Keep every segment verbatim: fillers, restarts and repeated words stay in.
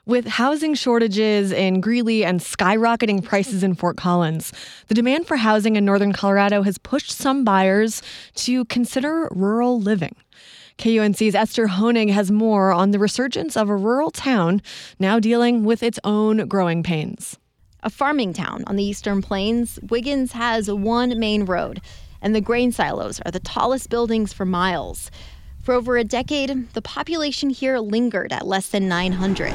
With housing shortages in Greeley and skyrocketing prices in Fort Collins, the demand for housing in northern Colorado has pushed some buyers to consider rural living. K U N C's Esther Honig has more on the resurgence of a rural town now dealing with its own growing pains. A farming town on the Eastern Plains, Wiggins has one main road, and the grain silos are the tallest buildings for miles. For over a decade, the population here lingered at less than nine hundred.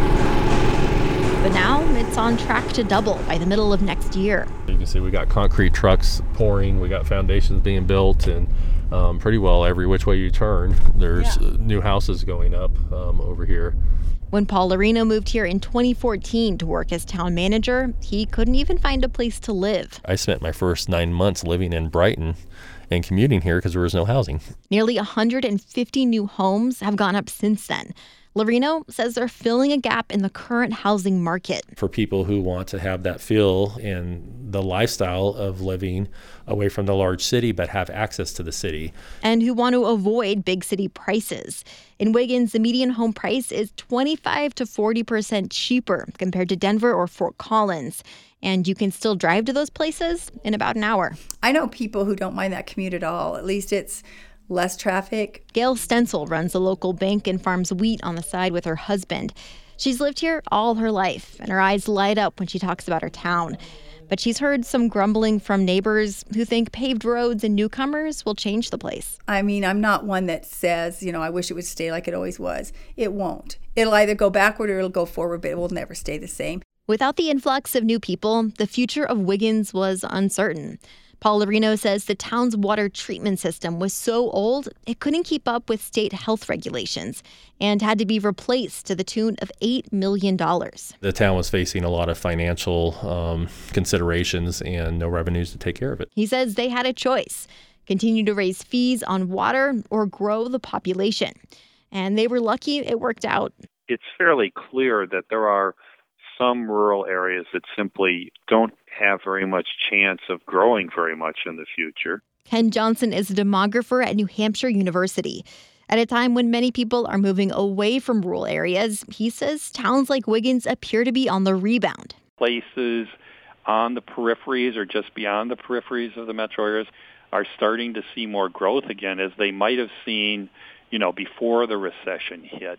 But now it's on track to double by the middle of next year. You can see we got concrete trucks pouring, we got foundations being built, and um, pretty well every which way you turn, there's yeah. new houses going up um, over here. When Paul Lorino moved here in twenty fourteen to work as town manager, he couldn't even find a place to live. I spent my first nine months living in Brighton and commuting here because there was no housing. Nearly one hundred fifty new homes have gone up since then. Lorino says they're filling a gap in the current housing market. For people who want to have that feel and the lifestyle of living away from the large city but have access to the city. And who want to avoid big city prices. In Wiggins, the median home price is twenty-five to forty percent cheaper compared to Denver or Fort Collins. And you can still drive to those places in about an hour. I know people who don't mind that commute at all. At least it's less traffic. Gail Stencil runs a local bank and farms wheat on the side with her husband. She's lived here all her life, and her eyes light up when she talks about her town. But she's heard some grumbling from neighbors who think paved roads and newcomers will change the place. I mean, I'm not one that says, you know, I wish it would stay like it always was. It won't. It'll either go backward or it'll go forward, but it will never stay the same. Without the influx of new people, the future of Wiggins was uncertain. Paul Lorino says the town's water treatment system was so old it couldn't keep up with state health regulations and had to be replaced to the tune of eight million dollars. The town was facing a lot of financial um, considerations and no revenues to take care of it. He says they had a choice: continue to raise fees on water or grow the population. And they were lucky it worked out. It's fairly clear that there are some rural areas that simply don't have very much chance of growing very much in the future. Ken Johnson is a demographer at New Hampshire University. At a time when many people are moving away from rural areas, he says towns like Wiggins appear to be on the rebound. Places on the peripheries or just beyond the peripheries of the metro areas are starting to see more growth again, as they might have seen, you know, before the recession hit.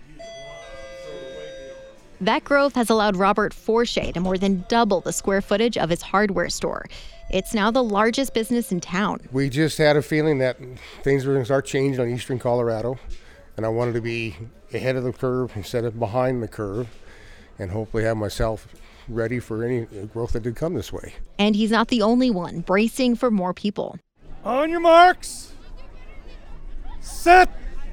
That growth has allowed Robert Forshey to more than double the square footage of his hardware store. It's now the largest business in town. We just had a feeling that things were going to start changing on eastern Colorado, and I wanted to be ahead of the curve instead of behind the curve, and hopefully have myself ready for any growth that did come this way. And he's not the only one bracing for more people. On your marks, set.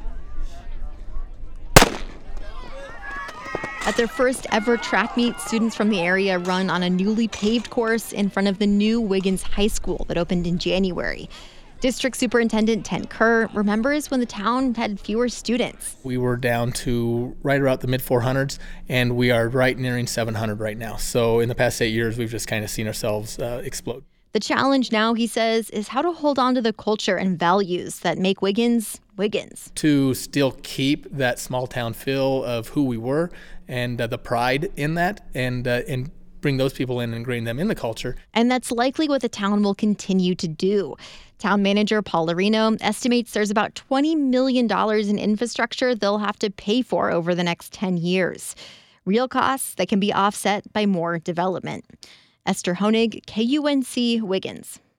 At their first ever track meet, students from the area run on a newly paved course in front of the new Wiggins High School that opened in January. District Superintendent Ted Kerr remembers when the town had fewer students. We were down to right about the mid four hundreds, and we are right nearing seven hundred right now. So in the past eight years, we've just kind of seen ourselves uh, explode. The challenge now, he says, is how to hold on to the culture and values that make Wiggins Wiggins. To still keep that small town feel of who we were and uh, the pride in that, and uh, and bring those people in and ingrain them in the culture. And that's likely what the town will continue to do. Town manager Paul Lorino estimates there's about twenty million dollars in infrastructure they'll have to pay for over the next ten years. Real costs that can be offset by more development. Esther Honig, K U N C, Wiggins.